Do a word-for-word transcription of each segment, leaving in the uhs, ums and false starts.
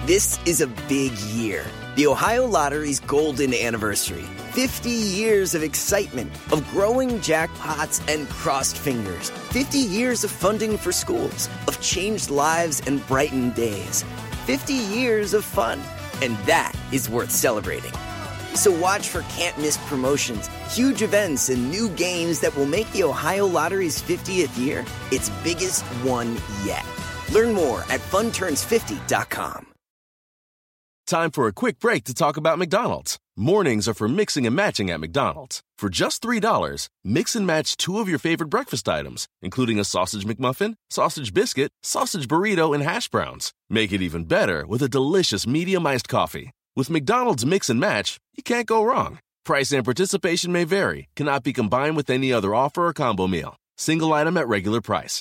This is a big year. The Ohio Lottery's golden anniversary. fifty years of excitement, of growing jackpots and crossed fingers. fifty years of funding for schools, of changed lives and brightened days. fifty years of fun. And that is worth celebrating. So watch for can't-miss promotions, huge events, and new games that will make the Ohio Lottery's fiftieth year its biggest one yet. Learn more at fun turns fifty dot com. Time for a quick break to talk about McDonald's. Mornings are for mixing and matching at McDonald's. For just three dollars, mix and match two of your favorite breakfast items, including a sausage McMuffin, sausage biscuit, sausage burrito, and hash browns. Make it even better with a delicious medium iced coffee. With McDonald's Mix and Match, you can't go wrong. Price and participation may vary, cannot be combined with any other offer or combo meal. Single item at regular price.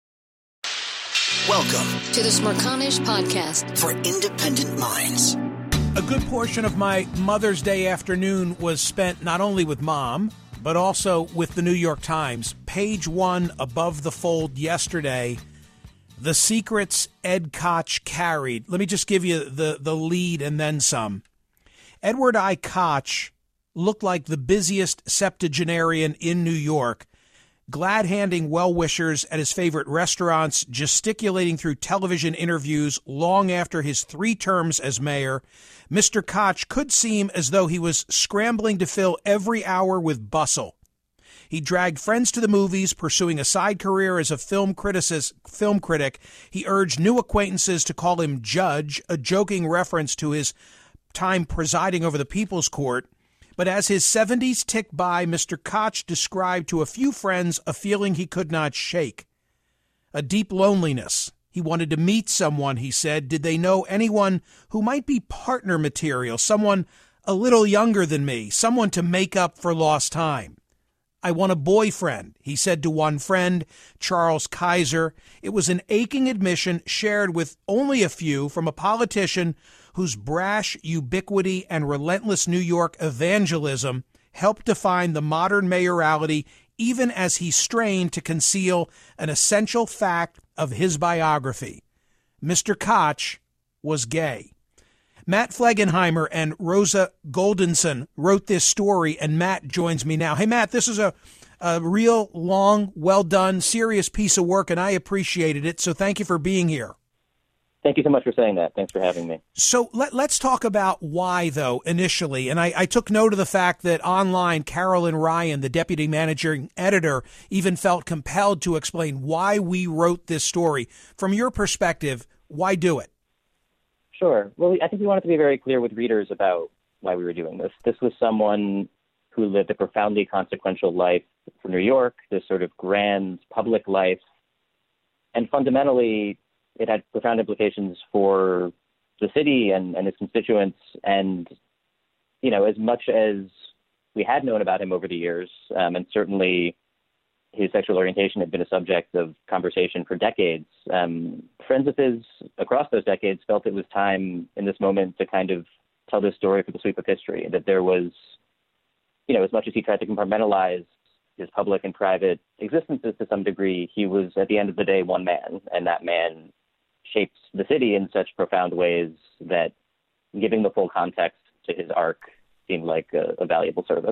Welcome to the Smerconish Podcast for independent minds. A good portion of my Mother's Day afternoon was spent not only with Mom, but also with the New York Times. Page one above the fold yesterday, the secrets Ed Koch carried. Let me just give you the, the lead and then some. Edward I. Koch looked like the busiest septuagenarian in New York, glad-handing well-wishers at his favorite restaurants, gesticulating through television interviews long after his three terms as mayor. Mister Koch could seem as though he was scrambling to fill every hour with bustle. He dragged friends to the movies, pursuing a side career as a film criticist, film critic. He urged new acquaintances to call him Judge, a joking reference to his time presiding over the People's Court. But as his seventies ticked by, Mister Koch described to a few friends a feeling he could not shake. A deep loneliness. He wanted to meet someone, he said. Did they know anyone who might be partner material, someone a little younger than me, someone to make up for lost time? I want a boyfriend, he said to one friend, Charles Kaiser. It was an aching admission shared with only a few from a politician whose brash ubiquity and relentless New York evangelism helped define the modern mayoralty, even as he strained to conceal an essential fact of his biography. Mister Koch was gay. Matt Flegenheimer and Rosa Goldenson wrote this story, and Matt joins me now. Hey, Matt, this is a, a real long, well-done, serious piece of work, and I appreciated it, so thank you for being here. Thank you so much for saying that. Thanks for having me. So let, let's talk about why, though, initially. And I, I took note of the fact that online, Carolyn Ryan, the deputy managing editor, even felt compelled to explain why we wrote this story. From your perspective, why do it? Sure. Well, I think we wanted to be very clear with readers about why we were doing this. This was someone who lived a profoundly consequential life for New York, this sort of grand public life. And fundamentally, it had profound implications for the city and, and its constituents. And, you know, as much as we had known about him over the years, um, and certainly his sexual orientation had been a subject of conversation for decades, um, friends of his across those decades felt it was time in this moment to kind of tell this story for the sweep of history, that there was, you know, as much as he tried to compartmentalize his public and private existences to some degree, he was, at the end of the day, one man, and that man shaped the city in such profound ways that giving the full context to his arc seemed like a, a valuable service.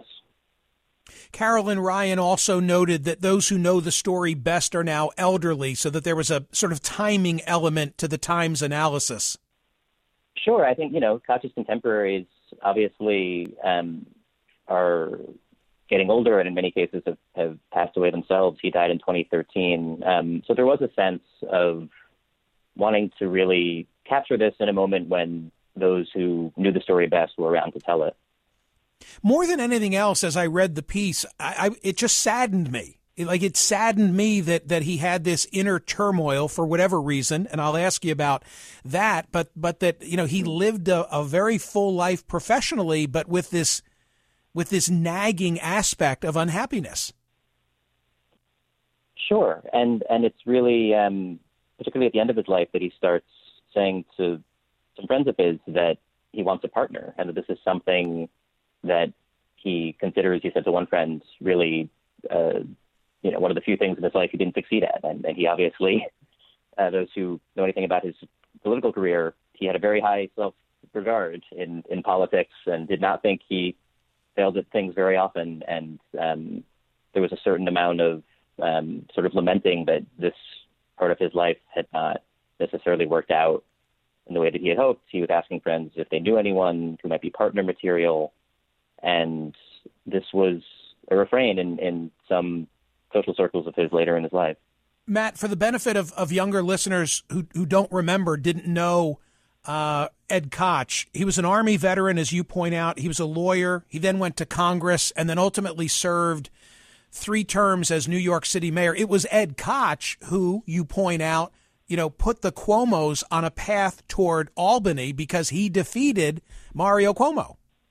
Carolyn Ryan also noted that those who know the story best are now elderly, so that there was a sort of timing element to the Times analysis. Sure. I think, you know, Koch's contemporaries obviously um, are getting older and in many cases have, have passed away themselves. He died in twenty thirteen. Um, so there was a sense of wanting to really capture this in a moment when those who knew the story best were around to tell it. More than anything else, as I read the piece, I, I, it just saddened me. It, like it saddened me that that he had this inner turmoil for whatever reason, and I'll ask you about that. But but that you know he lived a, a very full life professionally, but with this with this nagging aspect of unhappiness. Sure, and and it's really um, particularly at the end of his life that he starts saying to some friends of his that he wants a partner, and that this is something that he considers, he said to one friend, really, uh, you know, one of the few things in his life he didn't succeed at. And, and he obviously, uh, those who know anything about his political career, he had a very high self-regard in, in politics and did not think he failed at things very often. And um, there was a certain amount of um, sort of lamenting that this part of his life had not necessarily worked out in the way that he had hoped. He was asking friends if they knew anyone who might be partner material. And this was a refrain in, in some social circles of his later in his life. Matt, for the benefit of, of younger listeners who, who don't remember, didn't know uh, Ed Koch, he was an Army veteran, as you point out. He was a lawyer. He then went to Congress and then ultimately served three terms as New York City mayor. It was Ed Koch who, you point out, you know, put the Cuomos on a path toward Albany because he defeated Mario Cuomo.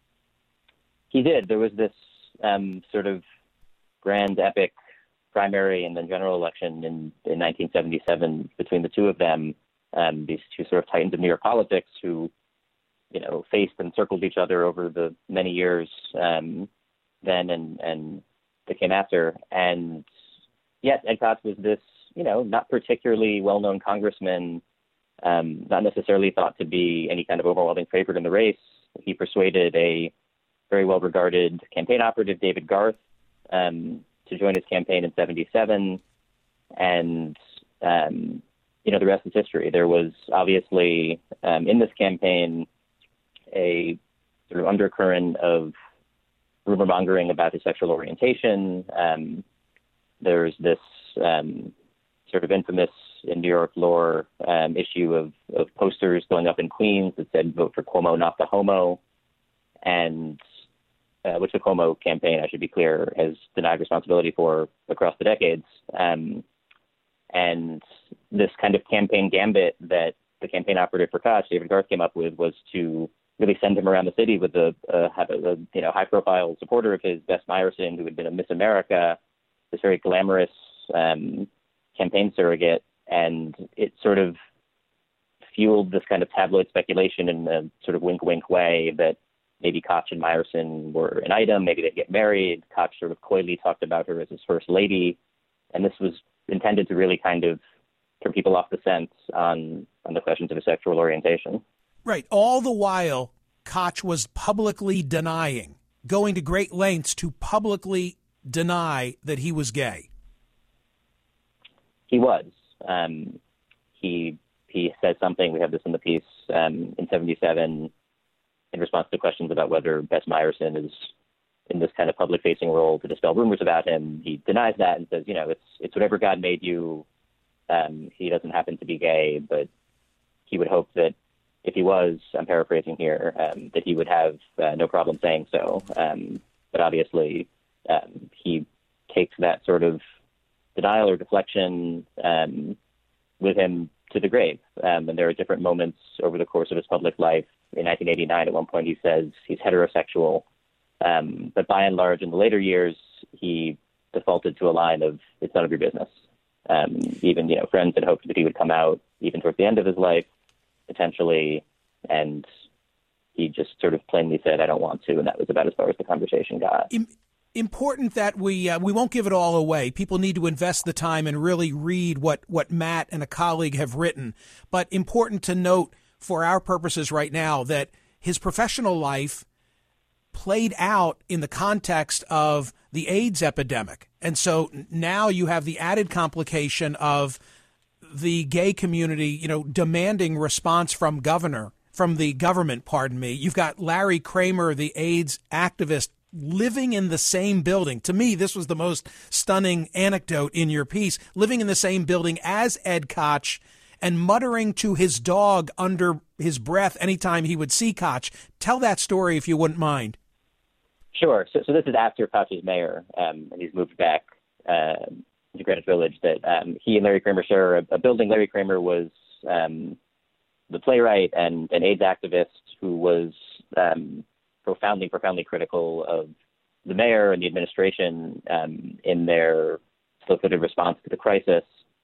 He did. There was this um, sort of grand epic primary and then general election in, in nineteen seventy-seven between the two of them, um, these two sort of titans of New York politics who, you know, faced and circled each other over the many years um, then and, and that came after. And yes, Ed Koch was this, you know, not particularly well-known congressman, um, not necessarily thought to be any kind of overwhelming favorite in the race. He persuaded a very well-regarded campaign operative, David Garth, um, to join his campaign in seventy-seven. And, um, you know, the rest is history. There was obviously um, in this campaign a sort of undercurrent of rumor mongering about his sexual orientation. Um, there's this um, sort of infamous in New York lore um, issue of, of posters going up in Queens that said, "Vote for Cuomo, not the homo." And Uh, which the Cuomo campaign, I should be clear, has denied responsibility for across the decades. Um, and this kind of campaign gambit that the campaign operative for Koch, David Garth, came up with was to really send him around the city with a, a, a, a you know high-profile supporter of his, Bess Meyerson, who had been a Miss America, this very glamorous um, campaign surrogate, and it sort of fueled this kind of tabloid speculation in a sort of wink-wink way that maybe Koch and Meyerson were an item, maybe they'd get married. Koch sort of coyly talked about her as his first lady. And this was intended to really kind of turn people off the scent on, on the questions of his sexual orientation. Right. All the while, Koch was publicly denying, going to great lengths to publicly deny that he was gay. He was. Um, he he said something, we have this in the piece, um, in seventy-seven, in response to questions about whether Bess Meyerson is in this kind of public-facing role to dispel rumors about him. He denies that and says, you know, it's it's whatever God made you. Um, he doesn't happen to be gay, but he would hope that if he was, I'm paraphrasing here, um, that he would have uh, no problem saying so. Um, but obviously, um, he takes that sort of denial or deflection um, with him to the grave. Um, and there are different moments over the course of his public life. In nineteen eighty-nine, at one point, he says he's heterosexual. Um, but by and large, in the later years, he defaulted to a line of, it's none of your business. Um, even, you know, friends had hoped that he would come out even towards the end of his life, potentially, and he just sort of plainly said, I don't want to, and that was about as far as the conversation got. Important that we uh, we won't give it all away. People need to invest the time and really read what, what Matt and a colleague have written. But important to note for our purposes right now that his professional life played out in the context of the AIDS epidemic. And so now you have the added complication of the gay community, you know, demanding response from governor, from the government, pardon me. You've got Larry Kramer, the AIDS activist, living in the same building. To me, this was the most stunning anecdote in your piece, living in the same building as Ed Koch and muttering to his dog under his breath anytime he would see Koch. Tell that story if you wouldn't mind. Sure. So, so this is after Koch is mayor, um, and he's moved back uh, to Greenwich Village. That um, he and Larry Kramer share a, a building. Larry Kramer was um, the playwright and an AIDS activist who was um, profoundly, profoundly critical of the mayor and the administration um, in their slow-footed response to the crisis,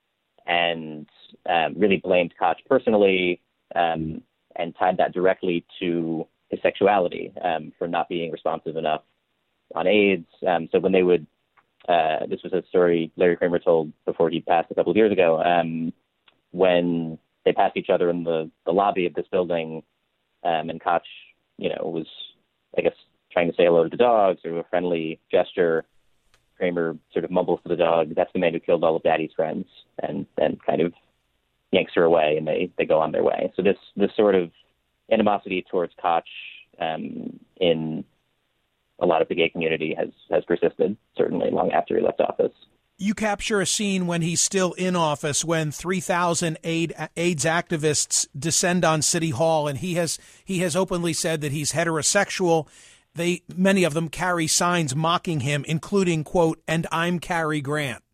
and um, really blamed Koch personally um, and tied that directly to his sexuality um, for not being responsive enough on AIDS. Um, so when they would, uh, this was a story Larry Kramer told before he passed a couple of years ago, um, when they passed each other in the, the lobby of this building, um, and Koch, you know, was, I guess, trying to say hello to the dog, sort of a friendly gesture. Kramer sort of mumbles to the dog, "That's the man who killed all of Daddy's friends," and then kind of yanks her away, and they, they go on their way. So this this sort of animosity towards Koch um, in a lot of the gay community has, has persisted, certainly long after he left office. You capture a scene when he's still in office, when three thousand AIDS activists descend on City Hall, and he has he has openly said that he's heterosexual. They many of them carry signs mocking him, including, quote, "and I'm Cary Grant."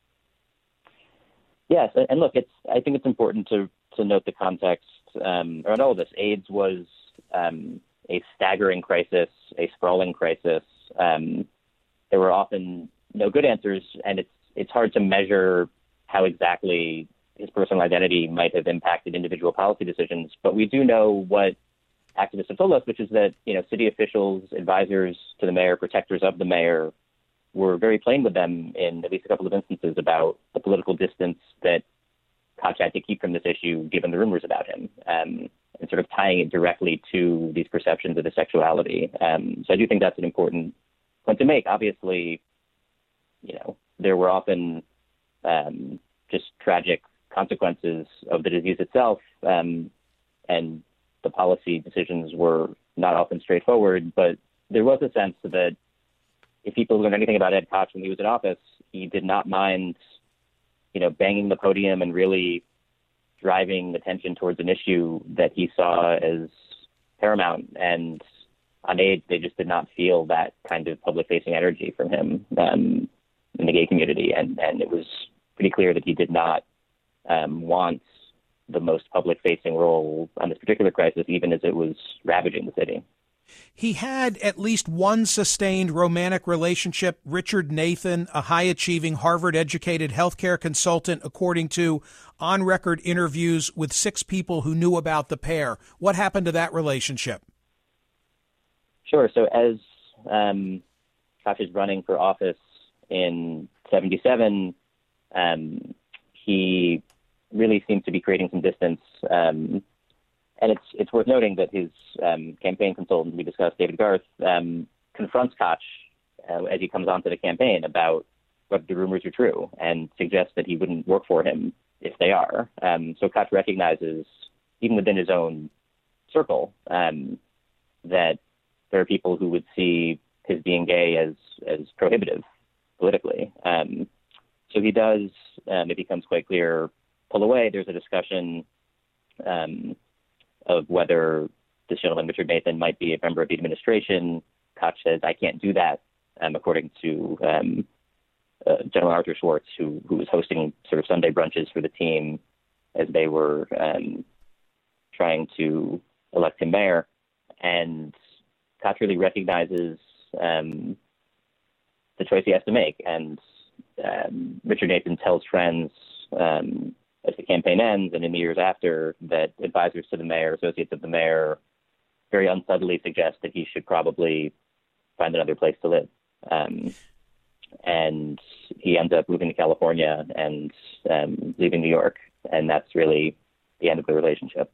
Yes, and look, it's I think it's important to to note the context um, around all of this. AIDS was um, a staggering crisis, a sprawling crisis. Um, there were often no good answers, and it's it's hard to measure how exactly his personal identity might have impacted individual policy decisions. But we do know what activists have told us, which is that, you know, city officials, advisors to the mayor, protectors of the mayor, were very plain with them in at least a couple of instances about the political distance that Koch had to keep from this issue, given the rumors about him, um, and sort of tying it directly to these perceptions of his sexuality. Um, so I do think that's an important point to make. Obviously, you know, there were often um, just tragic consequences of the disease itself, um, and the policy decisions were not often straightforward, but there was a sense that if people learned anything about Ed Koch when he was in office, he did not mind, you know, banging the podium and really driving attention towards an issue that he saw as paramount. And on AIDS, they just did not feel that kind of public-facing energy from him um, in the gay community, and, and it was pretty clear that he did not um, want the most public-facing role on this particular crisis, even as it was ravaging the city. He had at least one sustained romantic relationship. Richard Nathan, a high-achieving, Harvard-educated healthcare consultant, according to on-record interviews with six people who knew about the pair. What happened to that relationship? Sure. So as um, Koch is running for office in seventy-seven, um, he really seems to be creating some distance. Um, and it's it's worth noting that his um, campaign consultant, we discussed, David Garth, um, confronts Koch uh, as he comes onto the campaign about whether the rumors are true and suggests that he wouldn't work for him if they are. Um, so Koch recognizes, even within his own circle, um, that there are people who would see his being gay as, as prohibitive politically. Um, so he does, um, it becomes quite clear, pull away. There's a discussion um, of whether this gentleman, Richard Nathan, might be a member of the administration. Koch says, "I can't do that," um, according to um, uh, General Arthur Schwartz, who, who was hosting sort of Sunday brunches for the team as they were um, trying to elect him mayor. And Koch really recognizes um, the choice he has to make. And um, Richard Nathan tells friends um, as the campaign ends and in the years after that advisors to the mayor, associates of the mayor, very unsubtly suggest that he should probably find another place to live. Um, and he ends up moving to California and um, leaving New York. And that's really the end of the relationship.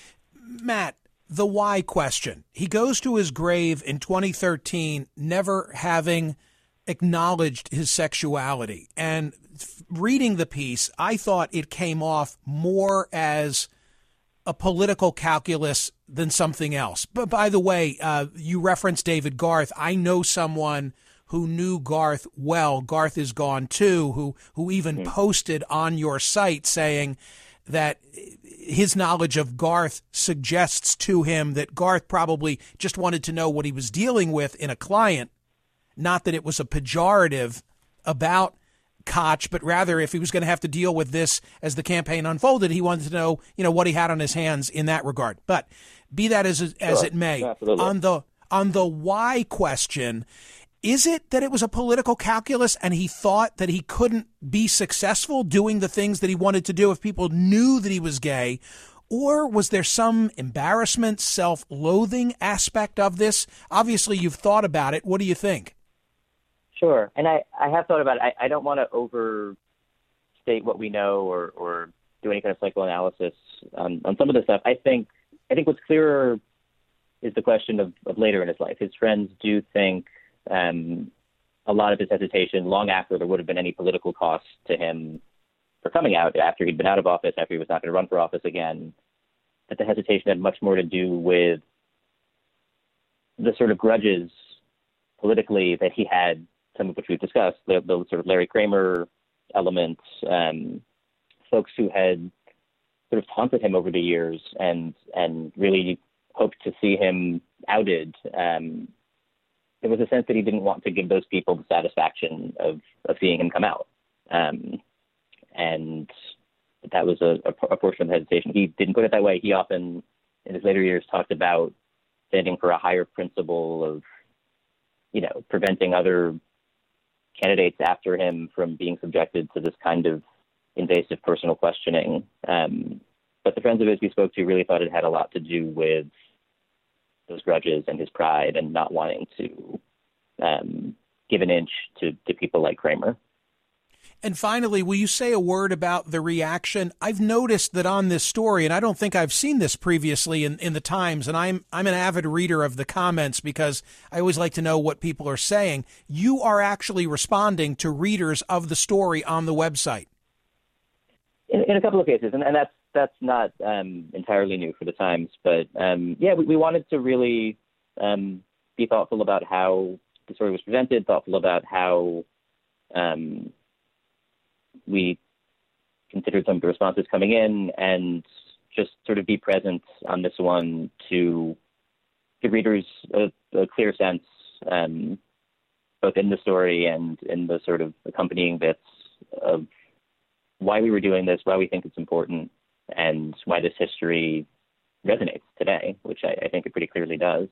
Matt, the why question. He goes to his grave in twenty thirteen, never having acknowledged his sexuality. And reading the piece, I thought it came off more as a political calculus than something else. But by the way, uh, you referenced David Garth. I know someone who knew Garth well. Garth is gone too, who who even mm-hmm. posted on your site saying that his knowledge of Garth suggests to him that Garth probably just wanted to know what he was dealing with in a client, not that it was a pejorative about Koch, but rather if he was going to have to deal with this as the campaign unfolded, he wanted to know, you know, what he had on his hands in that regard. But be that as as sure. it may, Absolutely. on the on the why question, is it that it was a political calculus and he thought that he couldn't be successful doing the things that he wanted to do if people knew that he was gay? Or was there some embarrassment, self-loathing aspect of this? Obviously, you've thought about it. What do you think? Sure. And I, I have thought about it. I, I don't want to overstate what we know or, or do any kind of psychoanalysis on, on some of the stuff. I think I think what's clearer is the question of, of later in his life. His friends do think um, a lot of his hesitation, long after there would have been any political cost to him for coming out, after he'd been out of office, after he was not going to run for office again, that the hesitation had much more to do with the sort of grudges politically that he had, some of which we've discussed, the, the sort of Larry Kramer elements, um, folks who had sort of taunted him over the years and and really hoped to see him outed. Um, there was a sense that he didn't want to give those people the satisfaction of, of seeing him come out. Um, and that was a, a, a portion of the hesitation. He didn't put it that way. He often, in his later years, talked about standing for a higher principle of, you know, preventing other candidates after him from being subjected to this kind of invasive personal questioning. Um, but the friends of his we spoke to really thought it had a lot to do with those grudges and his pride and not wanting to um, give an inch to, to people like Kramer. And finally, will you say a word about the reaction? I've noticed that on this story, and I don't think I've seen this previously in, in the Times, and I'm I'm an avid reader of the comments because I always like to know what people are saying. You are actually responding to readers of the story on the website. In, in a couple of cases, and, and that's that's not um, entirely new for the Times, but um, yeah, we, we wanted to really um, be thoughtful about how the story was presented, thoughtful about how um, we considered some of the responses coming in, and just sort of be present on this one to give readers a, a clear sense, um, both in the story and in the sort of accompanying bits, of why we were doing this, why we think it's important, and why this history resonates today, which I, I think it pretty clearly does.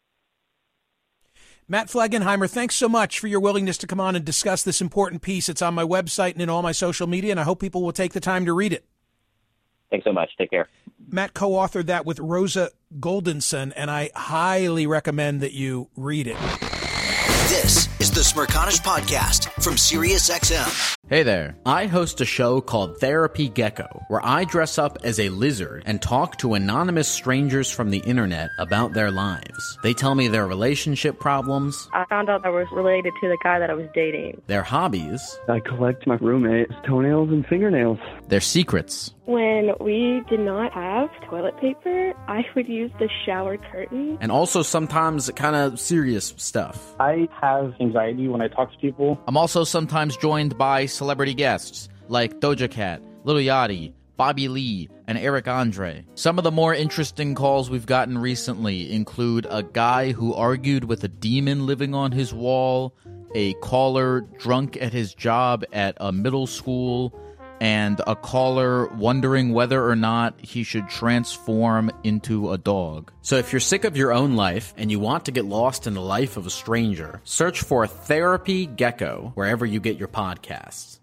Matt Flegenheimer, thanks so much for your willingness to come on and discuss this important piece. It's on my website and in all my social media, and I hope people will take the time to read it. Thanks so much. Take care. Matt co-authored that with Rosa Goldenson, and I highly recommend that you read it. This is the Smerconish Podcast from SiriusXM. Hey there. I host a show called Therapy Gecko, where I dress up as a lizard and talk to anonymous strangers from the internet about their lives. They tell me their relationship problems. I found out I was related to the guy that I was dating. Their hobbies. I collect my roommate's toenails and fingernails. Their secrets. When we did not have toilet paper, I would use the shower curtain. And also sometimes kind of serious stuff. I have anxiety when I talk to people. I'm also sometimes joined by celebrity guests like Doja Cat, Lil Yachty, Bobby Lee, and Eric Andre. Some of the more interesting calls we've gotten recently include a guy who argued with a demon living on his wall, a caller drunk at his job at a middle school, and a caller wondering whether or not he should transform into a dog. So if you're sick of your own life and you want to get lost in the life of a stranger, search for Therapy Gecko wherever you get your podcasts.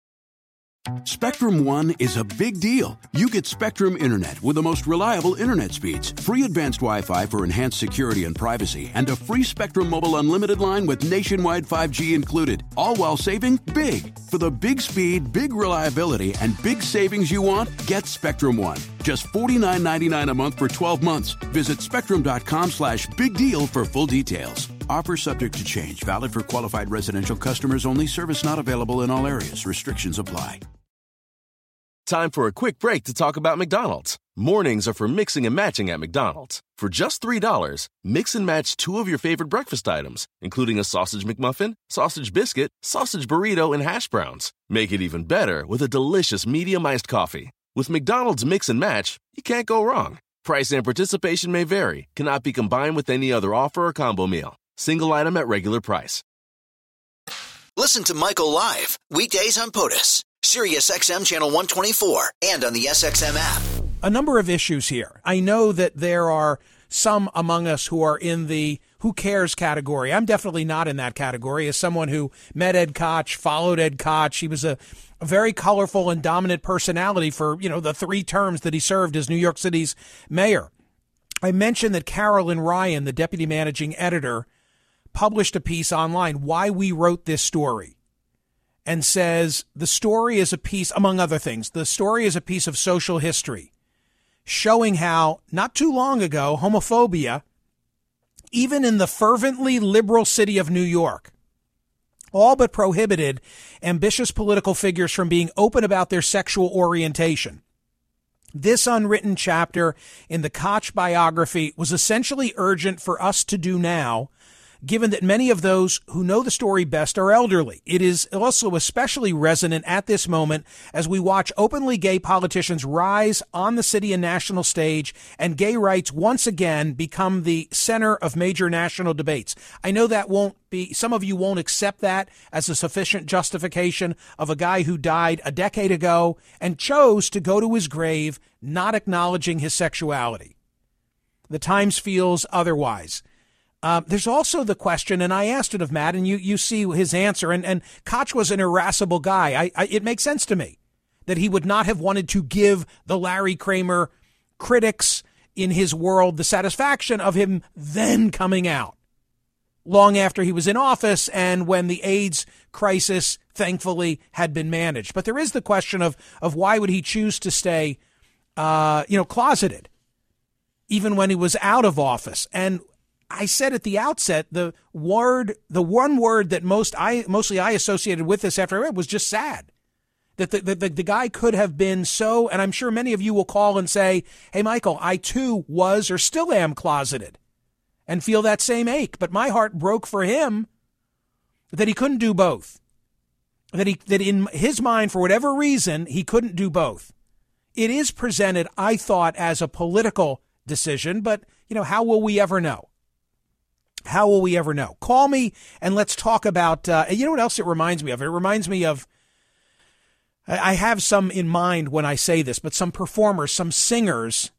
Spectrum One is a big deal. You get Spectrum Internet with the most reliable internet speeds, free advanced Wi-Fi for enhanced security and privacy, and a free Spectrum Mobile Unlimited line with nationwide five G included, all while saving big. For the big speed, big reliability, and big savings you want, get Spectrum One. Just forty-nine ninety-nine a month for twelve months. Visit spectrum.com slash big deal for full details. Offer subject to change. Valid for qualified residential customers only. Service not available in all areas. Restrictions apply. Time for a quick break to talk about McDonald's. Mornings are for mixing and matching at McDonald's. For just three dollars, mix and match two of your favorite breakfast items, including a sausage McMuffin, sausage biscuit, sausage burrito, and hash browns. Make it even better with a delicious medium iced coffee. With McDonald's Mix and Match, you can't go wrong. Price and participation may vary. Cannot be combined with any other offer or combo meal. Single item at regular price. Listen to Michael live weekdays on POTUS, SiriusXM Channel one twenty-four, and on the S X M app. A number of issues here. I know that there are some among us who are in the who cares category. I'm definitely not in that category. As someone who met Ed Koch, followed Ed Koch, he was a, a very colorful and dominant personality for, you know, the three terms that he served as New York City's mayor. I mentioned that Carolyn Ryan, the deputy managing editor, published a piece online, Why We Wrote This Story, and says the story is a piece, among other things, the story is a piece of social history. showing how not too long ago, homophobia, even in the fervently liberal city of New York, all but prohibited ambitious political figures from being open about their sexual orientation. This unwritten chapter in the Koch biography was essentially urgent for us to do now, given that many of those who know the story best are elderly. It is also especially resonant at this moment as we watch openly gay politicians rise on the city and national stage, and gay rights once again become the center of major national debates. I know that won't be, some of you won't accept that as a sufficient justification of a guy who died a decade ago and chose to go to his grave not acknowledging his sexuality. The Times feels otherwise. Uh, there's also the question, and I asked it of Matt, and you, you see his answer, and, and Koch was an irascible guy. I, I, it makes sense to me that he would not have wanted to give the Larry Kramer critics in his world the satisfaction of him then coming out long after he was in office and when the AIDS crisis, thankfully, had been managed. But there is the question of, of why would he choose to stay, uh, you know, closeted, even when he was out of office. And I said at the outset, the word, the one word that most I mostly I associated with this after I read was just sad. That the, the, the guy could have been so, and I'm sure many of you will call and say, hey, Michael, I too was or still am closeted and feel that same ache. But my heart broke for him that he couldn't do both. That he that in his mind, for whatever reason, he couldn't do both. It is presented, I thought, as a political decision, but, you know, how will we ever know? How will we ever know? Call me and let's talk about, uh, you know what else it reminds me of? It reminds me of, I have some in mind when I say this, but some performers, some singers,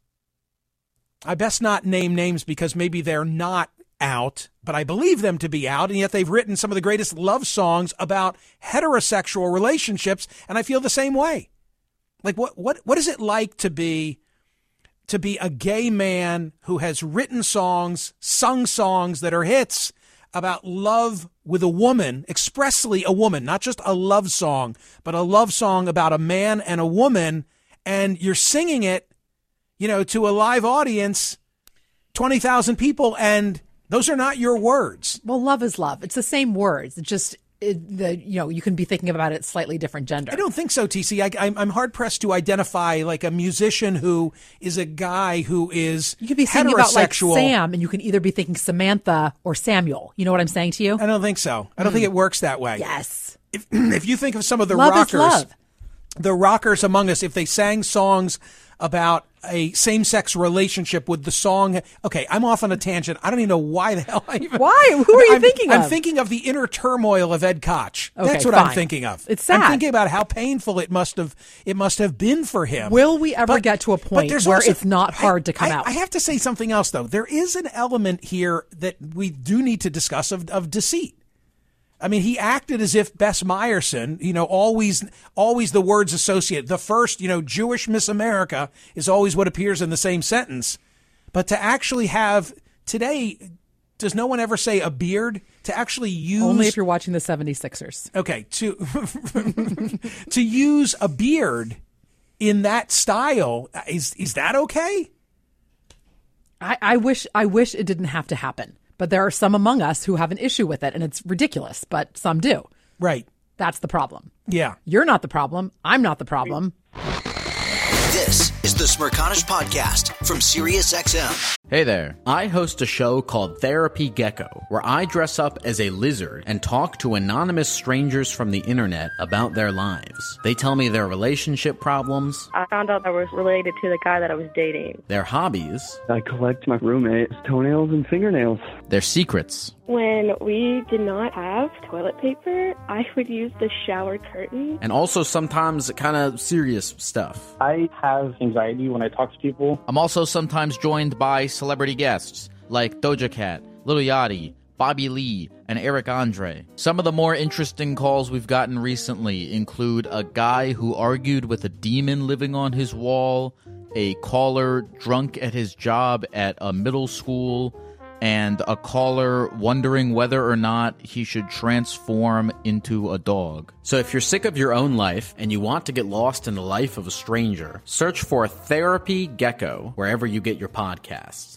I best not name names because maybe they're not out, but I believe them to be out, and yet they've written some of the greatest love songs about heterosexual relationships, and I feel the same way. Like, what what what is it like to be to be a gay man who has written songs, sung songs that are hits about love with a woman, expressly a woman, not just a love song, but a love song about a man and a woman, and you're singing it, you know, to a live audience, twenty thousand people, and those are not your words. Well, love is love. It's the same words. It's just it, the you know, you can be thinking about it slightly different gender. I don't think so, T C. I, I'm, I'm hard pressed to identify like a musician who is a guy who is you could be thinking about like Sam, and you can either be thinking Samantha or Samuel. You know what I'm saying to you? I don't think so. I don't mm. think it works that way. Yes. If, if you think of some of the love rockers, is love. the rockers among us, if they sang songs about a same-sex relationship with the song. Okay, I'm off on a tangent. I don't even know why the hell I even... Why? Who are you I'm, thinking I'm of? I'm thinking of the inner turmoil of Ed Koch. Okay, That's what fine. I'm thinking of. It's sad. I'm thinking about how painful it must have it must have been for him. Will we ever but, get to a point where also, it's not hard I, to come I, out? I have to say something else, though. There is an element here that we do need to discuss of, of deceit. I mean, he acted as if Bess Meyerson, you know, always, always the words associated. The first, you know, Jewish Miss America is always what appears in the same sentence. But to actually have today, does no one ever say a beard? To actually use only if you're watching the seventy-sixers. Okay, to to use a beard in that style, is is that okay? I, I wish I wish it didn't have to happen. But there are some among us who have an issue with it, and it's ridiculous, but some do. Right. That's the problem. Yeah. You're not the problem. I'm not the problem. This is the Smirconish Podcast from SiriusXM. Hey there. I host a show called Therapy Gecko, where I dress up as a lizard and talk to anonymous strangers from the internet about their lives. They tell me their relationship problems. I found out I was related to the guy that I was dating. Their hobbies. I collect my roommate's toenails and fingernails. Their secrets. When we did not have toilet paper, I would use the shower curtain. And also sometimes kind of serious stuff. I have anxiety when I talk to people. I'm also sometimes joined by celebrity guests like Doja Cat, Lil Yachty, Bobby Lee, and Eric Andre. Some of the more interesting calls we've gotten recently include a guy who argued with a demon living on his wall, a caller drunk at his job at a middle school, and a caller wondering whether or not he should transform into a dog. So if you're sick of your own life and you want to get lost in the life of a stranger, search for Therapy Gecko wherever you get your podcasts.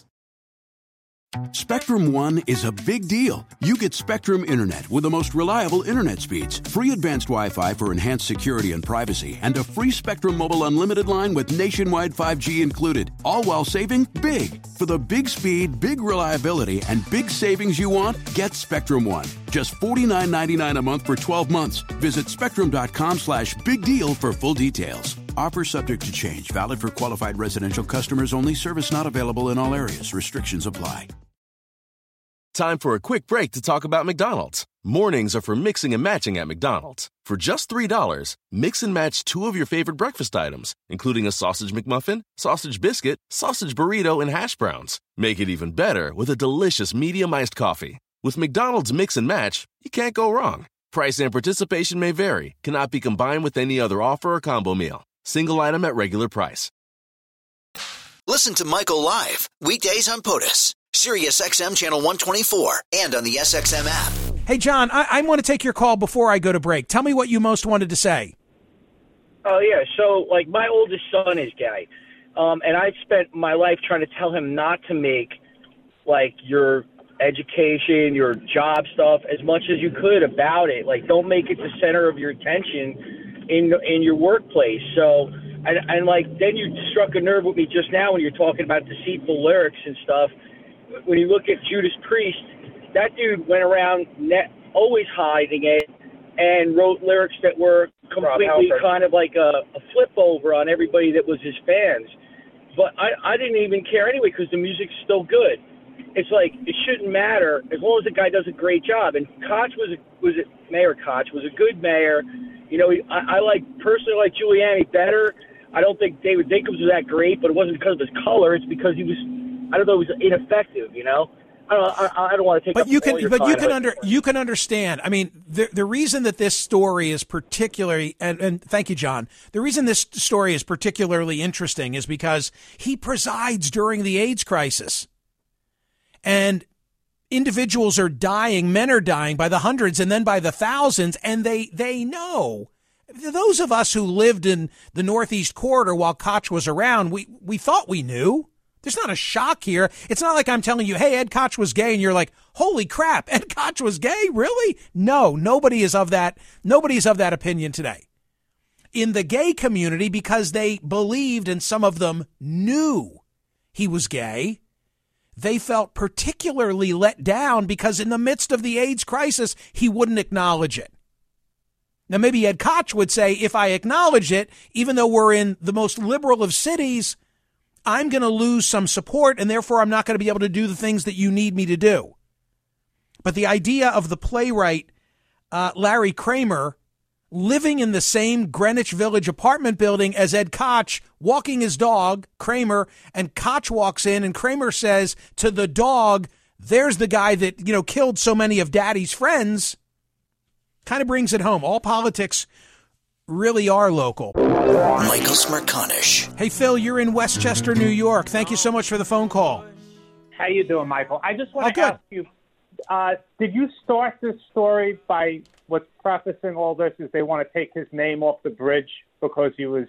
Spectrum One is a big deal. You get Spectrum Internet with the most reliable internet speeds, free advanced Wi-Fi for enhanced security and privacy, and a free Spectrum Mobile unlimited line with nationwide five G included, all while saving big. For the big speed, big reliability, and big savings you want, get Spectrum One. Just forty-nine ninety-nine a month for twelve months. Visit spectrum.com slash big deal for full details. Offer subject to change. Valid for qualified residential customers only. Service not available in all areas. Restrictions apply. Time for a quick break to talk about McDonald's. Mornings are for mixing and matching at McDonald's. For just three dollars, mix and match two of your favorite breakfast items, including a sausage McMuffin, sausage biscuit, sausage burrito, and hash browns. Make it even better with a delicious medium iced coffee. With McDonald's Mix and Match, you can't go wrong. Price and participation may vary. Cannot be combined with any other offer or combo meal. Single item at regular price. Listen to Michael live weekdays on POTUS, Sirius X M channel one twenty-four, and on the S X M app. Hey, John, I, I want to take your call before I go to break. Tell me what you most wanted to say. Oh, yeah. So, like, my oldest son is gay, um, and I spent my life trying to tell him not to make, like, your education, your job stuff, as much as you could about it. Like, don't make it the center of your attention in in your workplace. So, and, and like, then you struck a nerve with me just now when you're talking about deceitful lyrics and stuff. When you look at Judas Priest, that dude went around net, always hiding it and wrote lyrics that were completely kind of like a, a flip over on everybody that was his fans. But I, I didn't even care anyway because the music's still good. It's like it shouldn't matter as long as the guy does a great job. And Koch was a, was it Mayor Koch was a good mayor. You know, he, I, I like personally like Giuliani better. I don't think David Dinkins was that great, but it wasn't because of his color. It's because he was, I don't know, he was ineffective. You know, I don't, I, I don't want to take. But up you can, all your but time, you can but, under, you can understand. I mean, the the reason that this story is particularly, and, and thank you, John. The reason this story is particularly interesting is because he presides during the AIDS crisis. And individuals are dying, men are dying by the hundreds and then by the thousands, and they they know. Those of us who lived in the Northeast Corridor while Koch was around, we, we thought we knew. There's not a shock here. It's not like I'm telling you, hey, Ed Koch was gay, and you're like, holy crap, Ed Koch was gay? Really? No, nobody is of that, nobody is of that opinion today. In the gay community, because they believed and some of them knew he was gay, they felt particularly let down because in the midst of the AIDS crisis, he wouldn't acknowledge it. Now, maybe Ed Koch would say, if I acknowledge it, even though we're in the most liberal of cities, I'm going to lose some support, and therefore I'm not going to be able to do the things that you need me to do. But the idea of the playwright uh, Larry Kramer living in the same Greenwich Village apartment building as Ed Koch, walking his dog, Kramer, and Koch walks in, and Kramer says to the dog, there's the guy that, you know, killed so many of Daddy's friends, kind of brings it home. All politics really are local. Michael Smerconish. Hey, Phil, you're in Westchester, New York. Thank you so much for the phone call. How you doing, Michael? I just want oh, to good. ask you, uh, did you start this story by what's prefacing all this is they want to take his name off the bridge because he was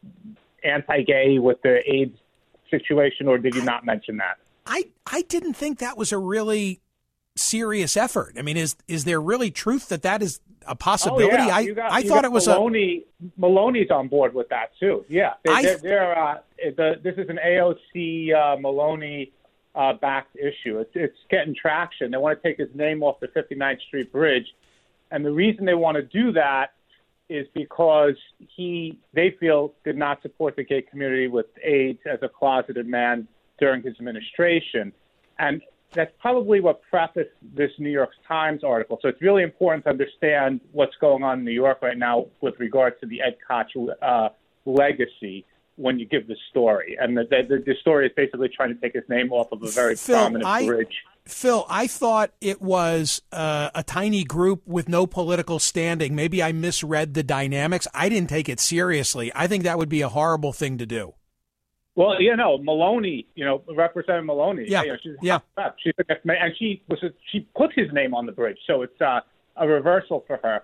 anti-gay with the AIDS situation, or did you not mention that? I, I didn't think that was a really serious effort. I mean, is is there really truth that that is a possibility? Oh, yeah. I got, I thought it was Maloney, a Maloney's on board with that too. Yeah, they, I, they're, they're, uh, the, this is an A O C uh, Maloney uh, backed issue. It's, it's getting traction. They want to take his name off the fifty-ninth Street Bridge, and the reason they want to do that is because he, they feel, did not support the gay community with AIDS as a closeted man during his administration, and that's probably what prefaced this New York Times article. So it's really important to understand what's going on in New York right now with regard to the Ed Koch uh, legacy when you give the story. And the, the, the story is basically trying to take his name off of a very Phil, prominent I, bridge. Phil, I thought it was uh, a tiny group with no political standing. Maybe I misread the dynamics. I didn't take it seriously. I think that would be a horrible thing to do. Well, you know, Maloney, you know, Representative Maloney. Yeah, you know, she's yeah. She's and she was a, she put his name on the bridge, so it's uh, a reversal for her.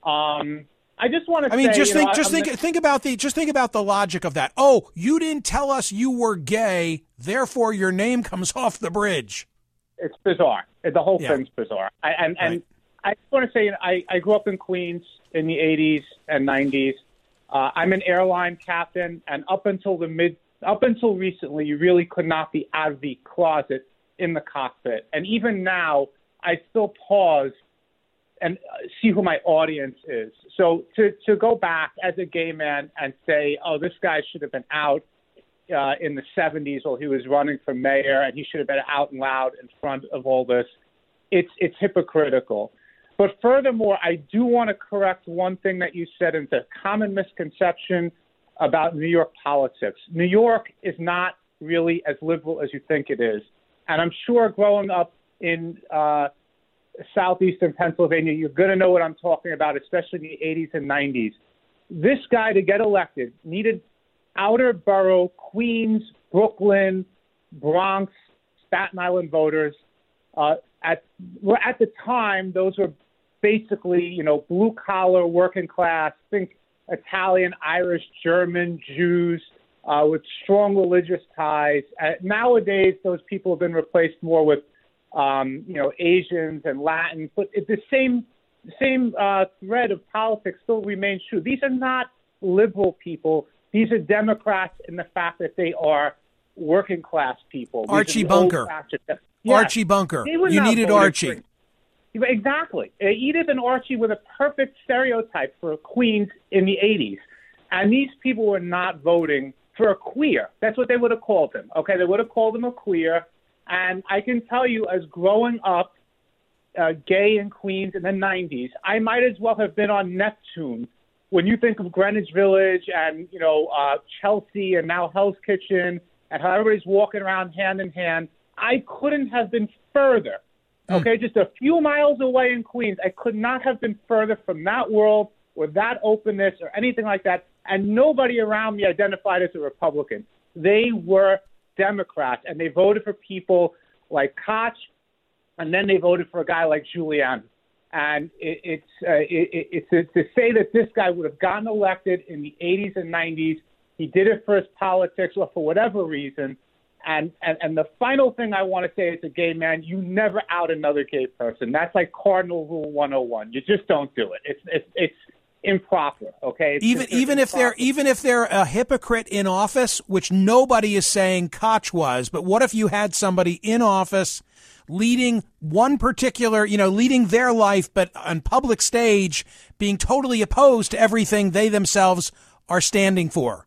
Um, I just want to. I mean, say, just you think, know, just I'm, think, think about the, just think about the logic of that. Oh, you didn't tell us you were gay, therefore your name comes off the bridge. It's bizarre. The whole Yeah. thing's bizarre. I, and and Right. I just want to say, I, I grew up in Queens in the eighties and nineties. Uh, I'm an airline captain, and up until the mid, up until recently, you really could not be out of the closet in the cockpit. And even now, I still pause and see who my audience is. So to, to go back as a gay man and say, oh, this guy should have been out uh, in the seventies while he was running for mayor, and he should have been out and loud in front of all this, it's it's hypocritical. But furthermore, I do want to correct one thing that you said. It's a common misconception about New York politics. New York is not really as liberal as you think it is. And I'm sure growing up in uh, southeastern Pennsylvania, you're going to know what I'm talking about, especially in the eighties and nineties. This guy, to get elected, needed outer borough, Queens, Brooklyn, Bronx, Staten Island voters. Uh, at at the time, those were basically, you know, blue-collar, working class, think Italian, Irish, German, Jews, uh, with strong religious ties. Uh, nowadays, those people have been replaced more with Um, you know, Asians and Latins, but it, the same same uh, thread of politics still remains true. These are not liberal people. These are Democrats in the fact that they are working class people. These Archie are Bunker. Yes, Archie Bunker. they were You not needed voting Archie. for- Exactly. Uh, Edith and Archie were the perfect stereotype for Queens in the eighties. And these people were not voting for a queer. That's what they would have called him. Okay, they would have called him a queer. And I can tell you, as growing up uh, gay in Queens in the nineties, I might as well have been on Neptune. When you think of Greenwich Village and, you know, uh, Chelsea and now Hell's Kitchen and how everybody's walking around hand in hand, I couldn't have been further. Okay, just a few miles away in Queens, I could not have been further from that world or that openness or anything like that. And nobody around me identified as a Republican. They were Democrats, and they voted for people like Koch, and then they voted for a guy like Giuliani. And it, it's uh, it, it's to, to say that this guy would have gotten elected in the eighties and nineties. He did it for his politics or for whatever reason. And, and and the final thing I want to say as a gay man, you never out another gay person. That's like Cardinal Rule one oh one. You just don't do it. It's it's it's improper. Okay. It's Even just even if they're improper. even if they're a hypocrite in office, which nobody is saying Koch was, but what if you had somebody in office leading one particular, you know, leading their life, but on public stage being totally opposed to everything they themselves are standing for?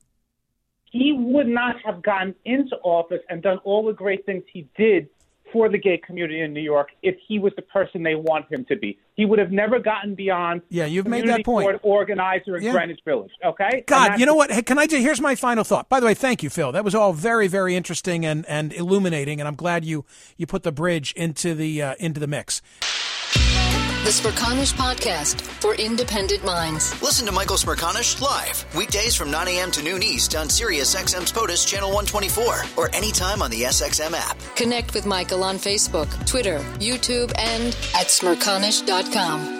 He would not have gotten into office and done all the great things he did for the gay community in New York if he was the person they want him to be. He would have never gotten beyond Yeah, you've made community that point. court organizer in Yeah. Greenwich Village. Okay? And God, that's you know the- what? Hey, can I do, here's my final thought. By the way, thank you, Phil. That was all very, very interesting and, and illuminating, and I'm glad you, you put the bridge into the uh, into the mix. The Smerconish Podcast for independent minds. Listen to Michael Smerconish live weekdays from nine a.m. to noon East on Sirius X M's POTUS Channel one twenty-four or anytime on the S X M app. Connect with Michael on Facebook, Twitter, YouTube, and at Smerconish dot com.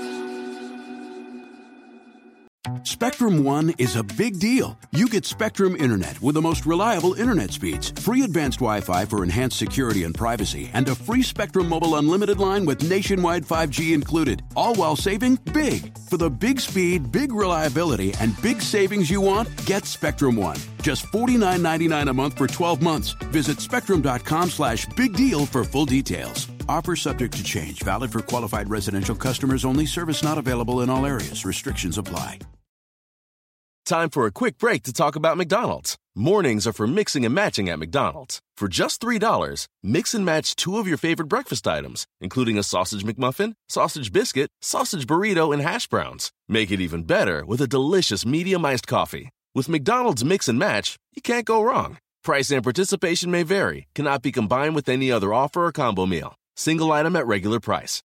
Spectrum One is a big deal. You get Spectrum Internet with the most reliable internet speeds, free advanced Wi-Fi for enhanced security and privacy, and a free Spectrum Mobile unlimited line with nationwide five G included, all while saving big. For the big speed, big reliability, and big savings you want, get Spectrum One. Just forty-nine ninety-nine a month for twelve months. Visit spectrum.com slash big deal for full details. Offer subject to change. Valid for qualified residential customers only. Service not available in all areas. Restrictions apply. Time for a quick break to talk about McDonald's. Mornings are for mixing and matching at McDonald's. For just three dollars, mix and match two of your favorite breakfast items, including a sausage McMuffin, sausage biscuit, sausage burrito, and hash browns. Make it even better with a delicious medium iced coffee. With McDonald's Mix and Match, you can't go wrong. Price and participation may vary, cannot be combined with any other offer or combo meal. Single item at regular price.